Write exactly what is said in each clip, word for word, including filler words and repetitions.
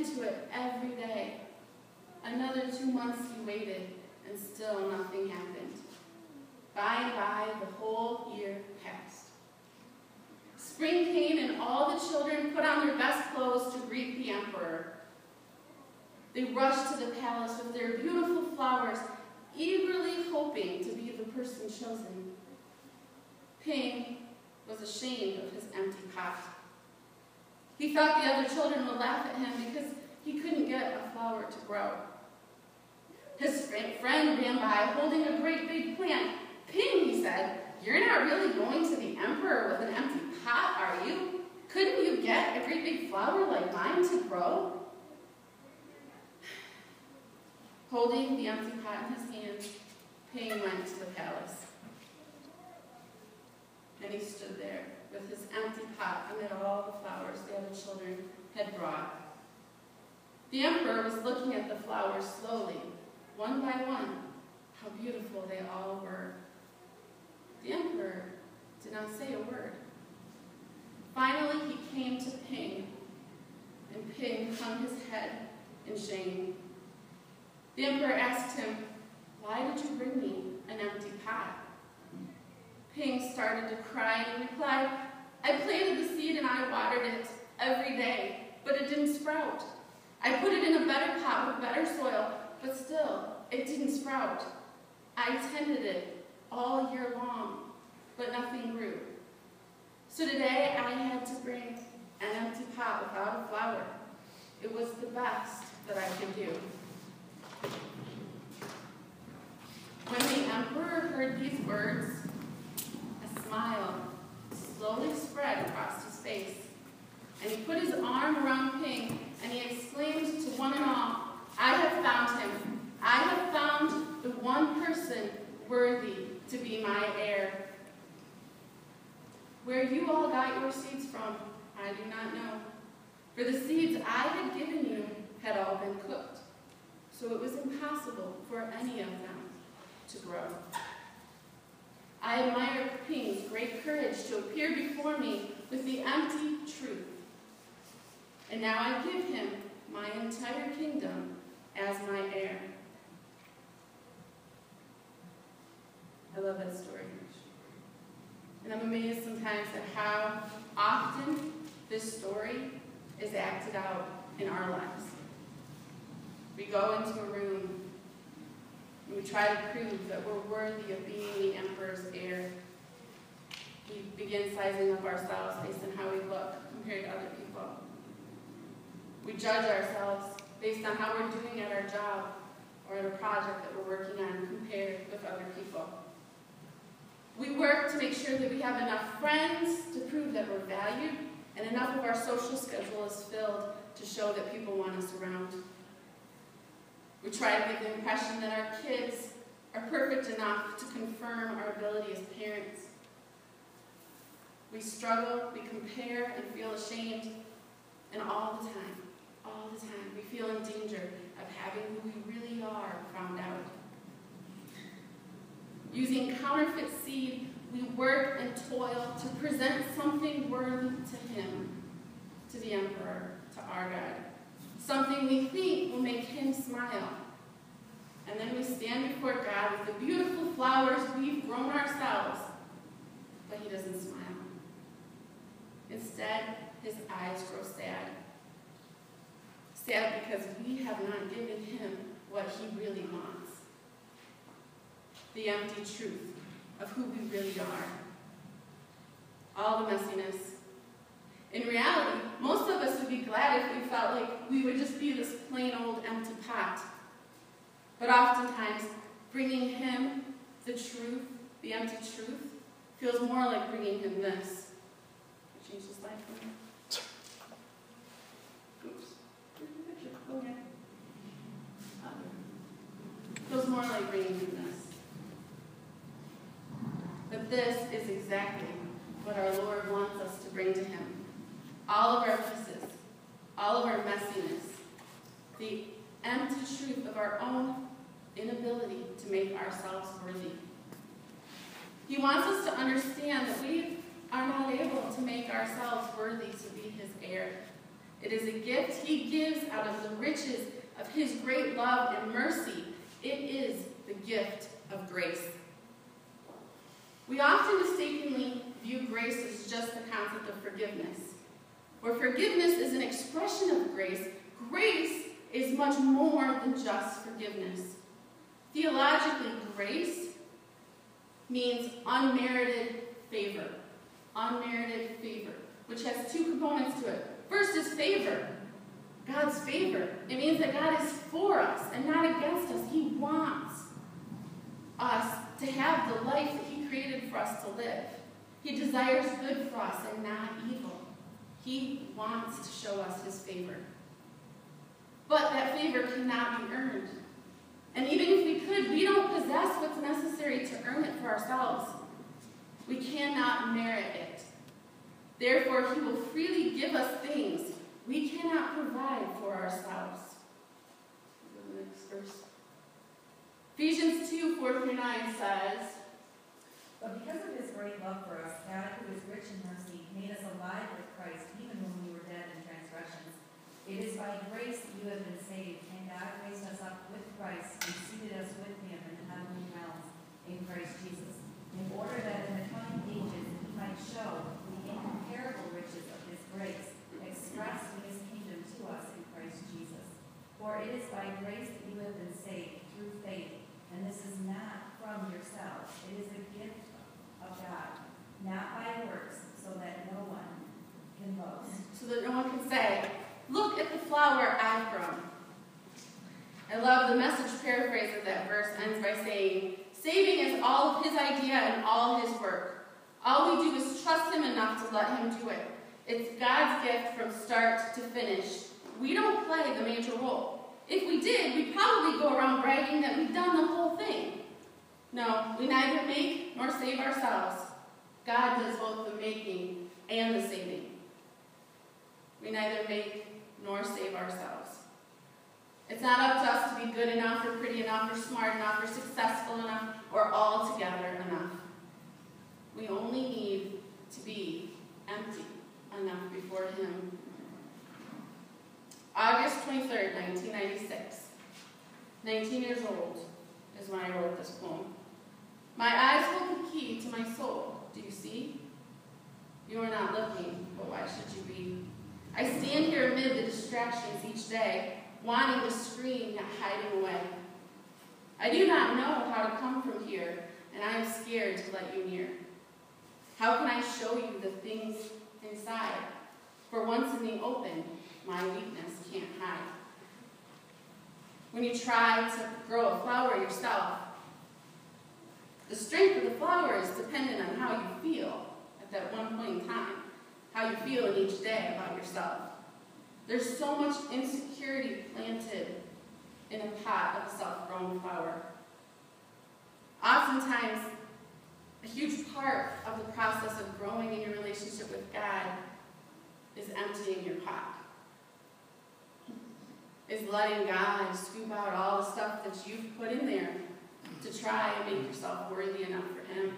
tended to it every day. Another two months he waited, and still nothing happened. By and by, the whole year passed. Spring came, and all the children put on their best clothes to greet the emperor. They rushed to the palace with their beautiful flowers, eagerly hoping to be the person chosen. Ping was ashamed of his empty pot. He thought the other children would laugh at him because he couldn't get a flower to grow. His friend ran by holding a great big plant. Ping, he said, "You're not really going to the emperor with an empty pot, are you? Couldn't you get a great big flower like mine to grow?" Holding the empty pot in his hands, Ping went to the palace. And he stood there with his empty pot amid all the flowers the other children had brought. The emperor was looking at the flowers slowly, one by one. How beautiful they all were. The emperor did not say a word. Finally, he came to Ping, and Ping hung his head in shame. The emperor asked him, "Why did you bring me an empty pot?" Ping started to cry and replied, "I planted the seed and I watered it every day, but it didn't sprout. I put it in a better pot with better soil, but still, it didn't sprout. I tended it all year long, but nothing grew. So today I had to bring an empty pot without a flower. It was the best that I could do." When the emperor heard these words, a smile slowly spread across his face, and he put his arm around Ping, and he exclaimed to one and all, "I have found him. I have found the one person worthy to be my heir." Where you all got your seeds from, I do not know, for the seeds I had given you had all been cooked, so it was impossible for any of them to grow. I admire Ping's great courage to appear before me with the empty truth, and now I give him my entire kingdom as my heir. I love that story. And I'm amazed sometimes at how often this story is acted out in our lives. We go into a room and we try to prove that we're worthy of being the emperor's heir. We begin sizing up ourselves based on how we look compared to other people. We judge ourselves based on how we're doing at our job or at a project that we're working on compared with other people. We work to make sure that we have enough friends to prove that we're valued, and enough of our social schedule is filled to show that people want us around. We try to give the impression that our kids are perfect enough to confirm our ability as parents. We struggle, we compare, and feel ashamed, and all the time, all the time, we feel in danger of having who we really are found out. Using counterfeit seed, we work and toil to present something worthy to him, to the emperor, to our God. Something we think will make him smile. And then we stand before God with the beautiful flowers we've grown ourselves, but he doesn't smile. Instead, his eyes grow sad. Sad because we have not given him what he really wants. The empty truth of who we really are. All the messiness. In reality, most of us would be glad if we felt like we would just be this plain old empty pot. But oftentimes, bringing him the truth, the empty truth, feels more like bringing him this. I changed his life for me. Oops. Okay. Feels more like bringing him this. But this is exactly what our Lord wants us to bring to him. All of our messes, all of our messiness, the empty truth of our own inability to make ourselves worthy. He wants us to understand that we are not able to make ourselves worthy to be his heir. It is a gift he gives out of the riches of his great love and mercy. It is the gift of grace. We often mistakenly view grace as just the concept of forgiveness. Where forgiveness is an expression of grace, grace is much more than just forgiveness. Theologically, grace means unmerited favor. Unmerited favor, which has two components to it. First is favor. God's favor. It means that God is for us and not against us. He wants us to have the life that he created for us to live. He desires good for us and not evil. He wants to show us his favor. But that favor cannot be earned. And even if we could, we don't possess what's necessary to earn it for ourselves. We cannot merit it. Therefore, he will freely give us things we cannot provide for ourselves. Go to the next verse. Ephesians two, four through nine says, But because of his great love for us, God, who is rich in mercy, made us alive with Christ, even when we were dead in transgressions. It is by grace that you have been saved, and God raised us up with Christ and seated us with him in the heavenly realms in Christ Jesus, in order that in the coming ages he might show the incomparable riches of his grace, expressed in his kingdom to us in Christ Jesus. For it is by grace that you have been saved through faith, and this is not from yourselves. It is a gift of God, not by works, so that no one can boast. So that no one can say, look at the flower I've grown. I love the Message paraphrase of that verse ends by saying, saving is all of his idea and all his work. All we do is trust him enough to let him do it. It's God's gift from start to finish. We don't play the major role. If we did, we'd probably go around bragging that we've done the whole thing. No, we neither make nor save ourselves. God does both the making and the saving. We neither make nor save ourselves. It's not up to us to be good enough or pretty enough or smart enough or successful enough or altogether enough. We only need to be empty enough before him. August twenty-third, nineteen ninety-six. nineteen years old is when I wrote this poem. My eyes hold the key to my soul. Do you see? You are not looking, but why should you be? I stand here amid the distractions each day, wanting to scream yet hiding away. I do not know how to come from here, and I am scared to let you near. How can I show you the things inside? For once in the open, my weakness can't hide. When you try to grow a flower yourself, the strength of the flower is dependent on how you feel at that one point in time, how you feel in each day about yourself. There's so much insecurity planted in a pot of self-grown flower. Oftentimes, a huge part of the process of growing in your relationship with God is emptying your pot. Is letting God scoop out all the stuff that you've put in there to try and make yourself worthy enough for him.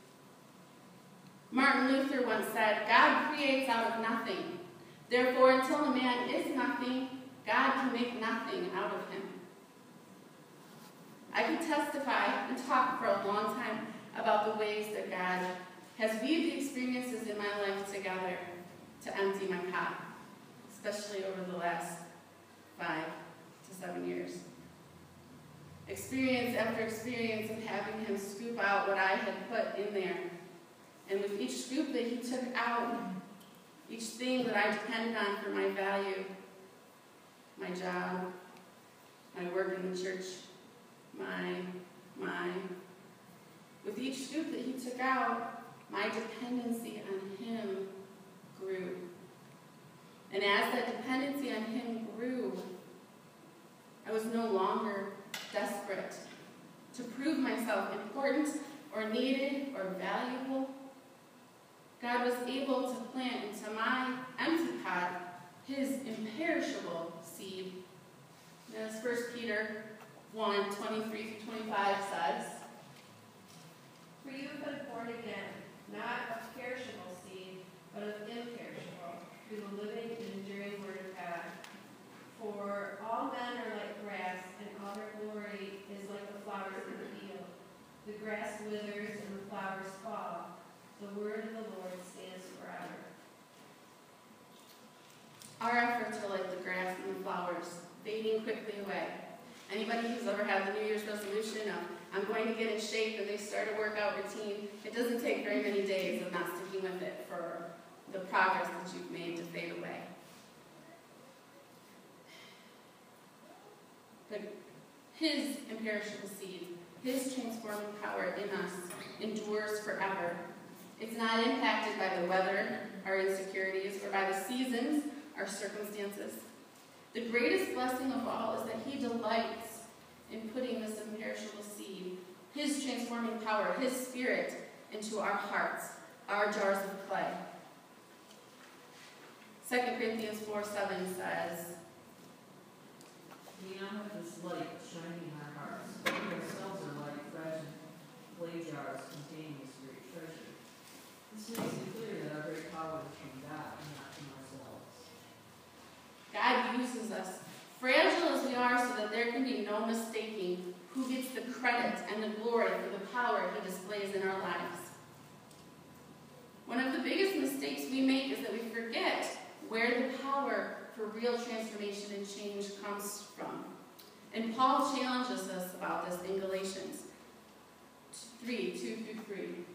Martin Luther once said, God creates out of nothing. Therefore, until a man is nothing, God can make nothing out of him. I could testify and talk for a long time about the ways that God has viewed the experiences in my life together to empty my pot, especially over the last five to seven years. Experience after experience of having him scoop out what I had put in there. And with each scoop that he took out, each thing that I depended on for my value, my job, my work in the church, my, my, with each scoop that he took out, my dependency on him grew. And as that dependency on him grew, I was no longer desperate to prove myself important or needed or valuable. God was able to plant into my empty pot his imperishable seed. And as First Peter one, twenty-three through twenty-five says, For you have been born again, not of perishable seed, but of imperishable, through the living and enduring word of God. all her glory is like the flowers of the field. The grass withers and the flowers fall. The word of the Lord stands forever. Our efforts are like the grass and the flowers, fading quickly away. Anybody who's ever had the New Year's resolution of, I'm going to get in shape, and they start a workout routine, it doesn't take very many days of not sticking with it for the progress that you've made to fade away. But his imperishable seed, his transforming power in us endures forever. It's not impacted by the weather, our insecurities, or by the seasons, our circumstances. The greatest blessing of all is that he delights in putting this imperishable seed, his transforming power, his spirit, into our hearts, our jars of clay. Second Corinthians four seven says, We now have this light shining in our hearts. We ourselves are like fresh clay jars containing this great treasure. This makes it clear that our great power is from God and not from ourselves. God uses us, fragile as we are, so that there can be no mistaking who gets the credit and the glory for the power he displays in our lives. One of the biggest mistakes we make is that we forget where the power for real transformation and change comes from. And Paul challenges us about this in Galatians three, two through three.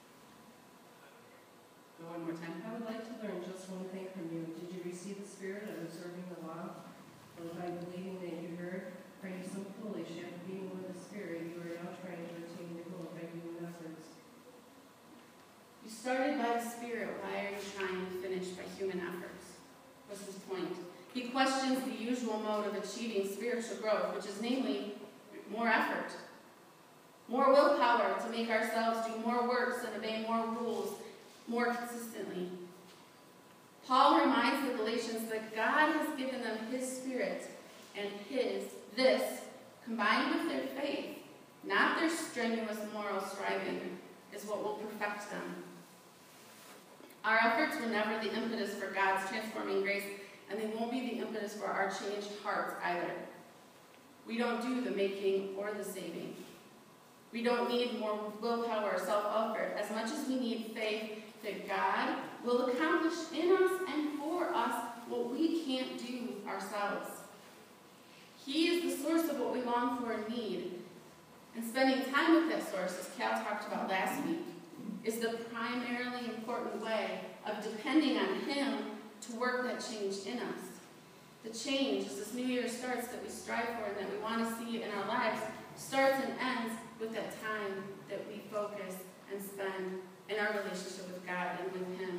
Go one more time. I would like to learn just one thing from you. Did you receive the Spirit of observing the law? Or by believing that you heard, are you so foolish, yet being with the Spirit, you are now trying to attain your goal by human efforts? You started by the Spirit. Why are you trying to finish by human efforts? What's his point? He questions the usual mode of achieving spiritual growth, which is namely more effort, more willpower to make ourselves do more works and obey more rules more consistently. Paul reminds the Galatians that God has given them his Spirit, and his, this, combined with their faith, not their strenuous moral striving, is what will perfect them. Our efforts were never the impetus for God's transforming grace, and they won't be the impetus for our changed hearts either. We don't do the making or the saving. We don't need more willpower or self-effort as much as we need faith that God will accomplish in us and for us what we can't do ourselves. He is the source of what we long for and need. And spending time with that source, as Cal talked about last week, is the primarily important way of depending on him to work that change in us. The change, as this new year starts, that we strive for and that we want to see in our lives, starts and ends with that time that we focus and spend in our relationship with God and with him.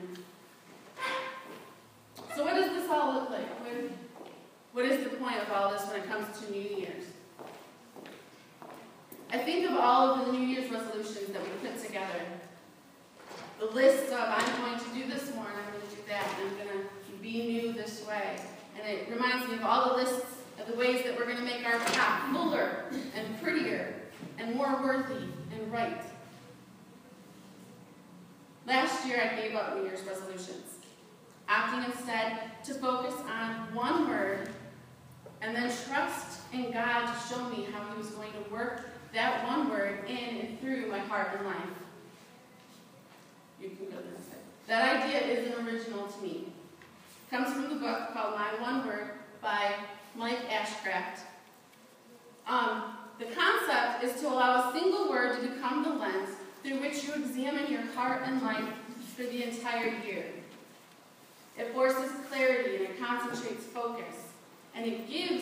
So what does this all look like? What, what is the point of all this when it comes to New Year's? I think of all of the New Year's resolutions that we put together. The list of, I'm going to do this more, and I'm going to do that, and I'm going to be new this way. And it reminds me of all the lists of the ways that we're going to make our path fuller and prettier and more worthy and right. Last year, I gave up New Year's resolutions, opting instead to focus on one word and then trust in God to show me how he was going to work that one word in and through my heart and life. You can go this way. That idea isn't original to me. It comes from the book called My One Word by Mike Ashcraft. Um, the concept is to allow a single word to become the lens through which you examine your heart and life for the entire year. It forces clarity and it concentrates focus, and it gives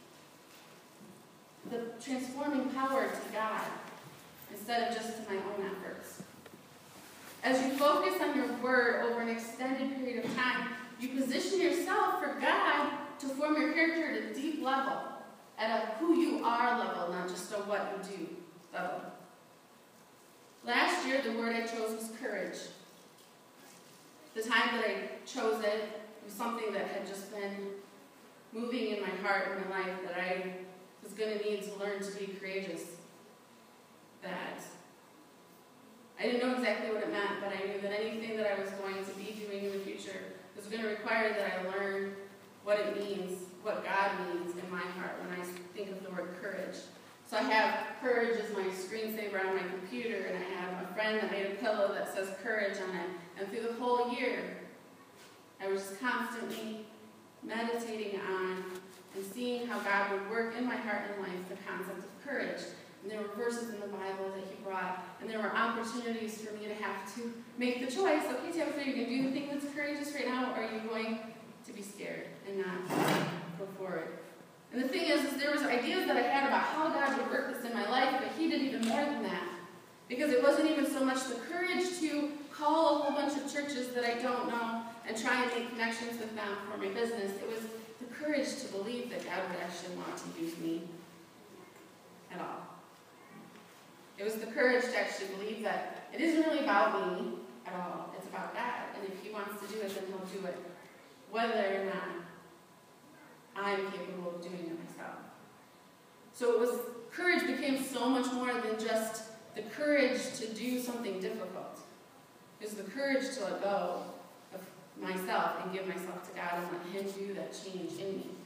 the transforming power to God instead of just to my own efforts. As you focus on your word over an extended period of time, you position yourself for God to form your character at a deep level, at a who you are level, not just a what you do level. Last year, the word I chose was courage. The time that I chose it was something that had just been moving in my heart and my life, that I was going to need to learn to be courageous. That I didn't know exactly what it meant, but I knew that anything that I was going to be doing in the future was going to require that I learn what it means, what God means in my heart when I think of the word courage. So I have courage as my screensaver on my computer, and I have a friend that made a pillow that says courage on it. And through the whole year, I was just constantly meditating on and seeing how God would work in my heart and life the concept of courage. And there were verses in the Bible that he brought, and there were opportunities for me to have to make the choice. Okay, Tabitha, are you going to do the thing that's courageous right now, or are you going to be scared and not go forward? And the thing is, is there was ideas that I had about how God would work this in my life, but he did even more than that. Because it wasn't even so much the courage to call a whole bunch of churches that I don't know and try and make connections with them for my business. It was the courage to believe that God would actually want to use me at all. It was the courage to actually believe that it isn't really about me at all. It's about God. And if he wants to do it, then he'll do it, whether or not I'm capable of doing it myself. So it was, courage became so much more than just the courage to do something difficult. It was the courage to let go of myself and give myself to God and let him do that change in me.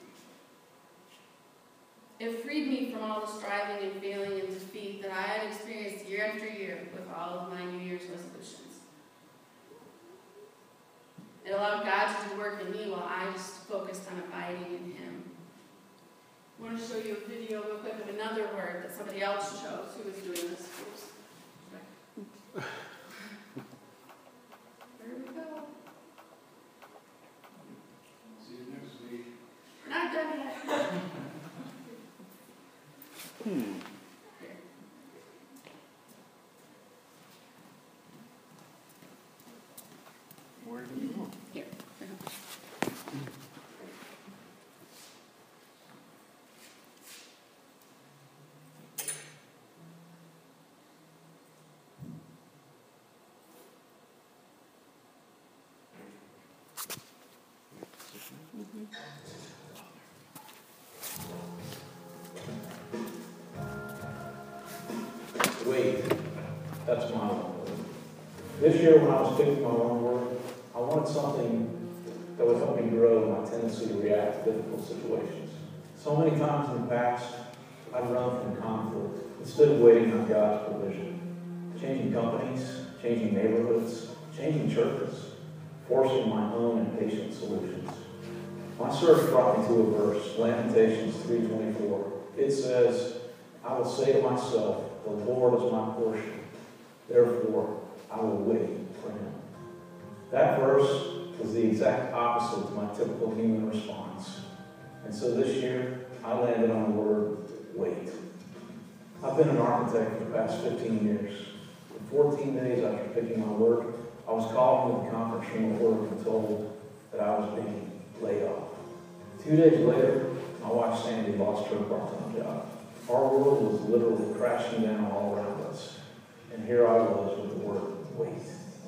It freed me from all the striving and failing and defeat that I had experienced year after year with all of my New Year's resolutions. It allowed God to do work in me while I just focused on abiding in him. I want to show you a video real quick of another word that somebody else chose who was doing this. Oops. There we go. See you next week. Not done yet. Hmm. Where do you go? Here. Wait, that's my one word. This year when I was picking my one word, I wanted something that would help me grow my tendency to react to difficult situations. So many times in the past, I've run from conflict instead of waiting on God's provision. Changing companies, changing neighborhoods, changing churches, forcing my own impatient solutions. My search brought me to a verse, Lamentations three twenty-four. It says, I will say to myself, the Lord is my portion. Therefore, I will wait for him. That verse was the exact opposite to my typical human response. And so this year, I landed on the word wait. I've been an architect for the past fifteen years. In fourteen days after picking my work, I was called into the conference room at work and told that I was being laid off. Two days later, my wife Sandy lost her part-time job. Our world was literally crashing down all around us. And here I was with the word wait.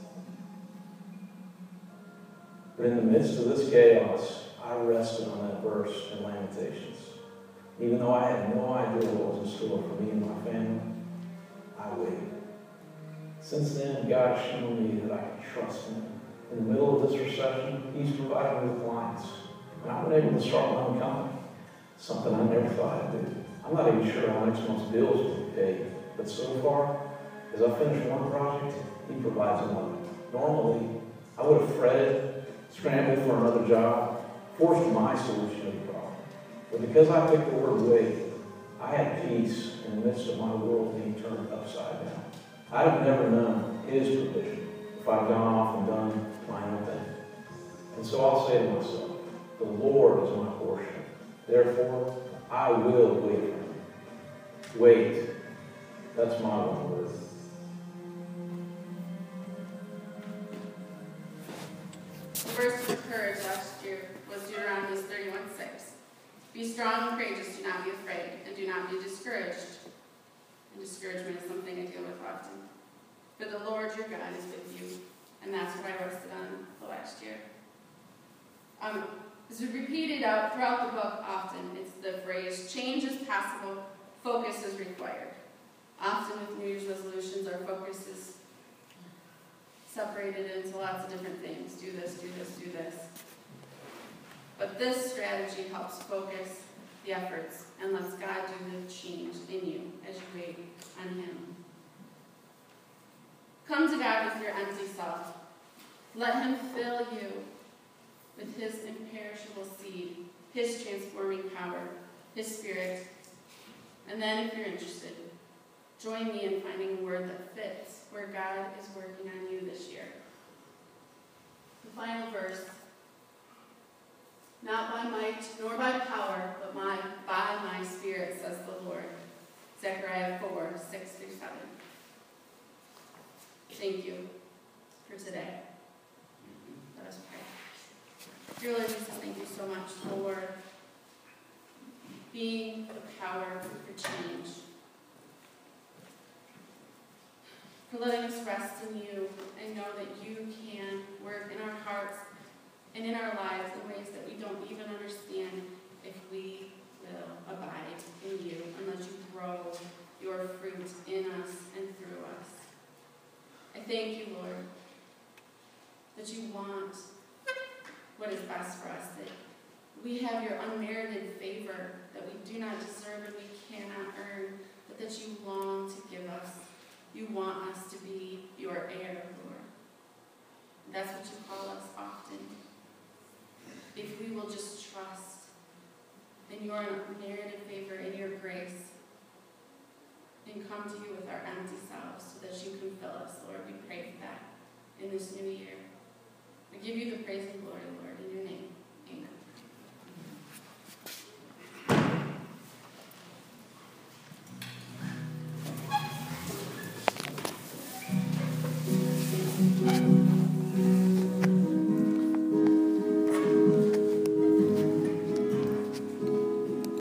But in the midst of this chaos, I rested on that verse in Lamentations. Even though I had no idea what was in store for me and my family, I waited. Since then, God has shown me that I can trust him. In the middle of this recession, he's provided me with clients. And I've been able to start my own company, something I never thought I'd do. I'm not even sure how next month's bills will be paid, but so far, as I finish one project, he provides another. Normally, I would have fretted, scrambled for another job, forced my solution to the problem. But because I picked the word wait, I had peace in the midst of my world being turned upside down. I'd have never known his provision if I'd gone off and done my own thing. And so I'll say to myself, the Lord is my portion. Therefore, I will wait for him. Wait. That's my one word. The verse for courage last year was Deuteronomy thirty-one six. Be strong and courageous, do not be afraid, and do not be discouraged. And discouragement is something I deal with often. For the Lord your God is with you. And that's what I rested on the last year. Um, It's repeated out throughout the book often. It's the phrase, change is possible, focus is required. Often with New Year's resolutions, our focus is separated into lots of different things. Do this, do this, do this. But this strategy helps focus the efforts and lets God do the change in you as you wait on Him. Come to God with your empty self. Let Him fill you with His imperishable seed, His transforming power, His Spirit. And then, if you're interested, join me in finding a word that fits where God is working on you this year. The final verse. Not by might nor by power, but my, by my Spirit, says the Lord. Zechariah four, six through seven. Thank you for today. Let us pray. Dear Lord Jesus, thank you so much for being the power for change, for letting us rest in you and know that you can work in our hearts and in our lives in ways that we don't even understand if we will abide in you and let you grow your fruit in us and through us. I thank you, Lord, that you want what is best for us, that we have your unmerited favor that we do not deserve and we cannot earn, but that you long to give us. You want us to be your heir, Lord. And that's what you call us often. If we will just trust in your unmerited favor, in your grace, and come to you with our empty selves so that you can fill us, Lord. We pray for that in this new year. I give you the praise and glory, Lord, in your name.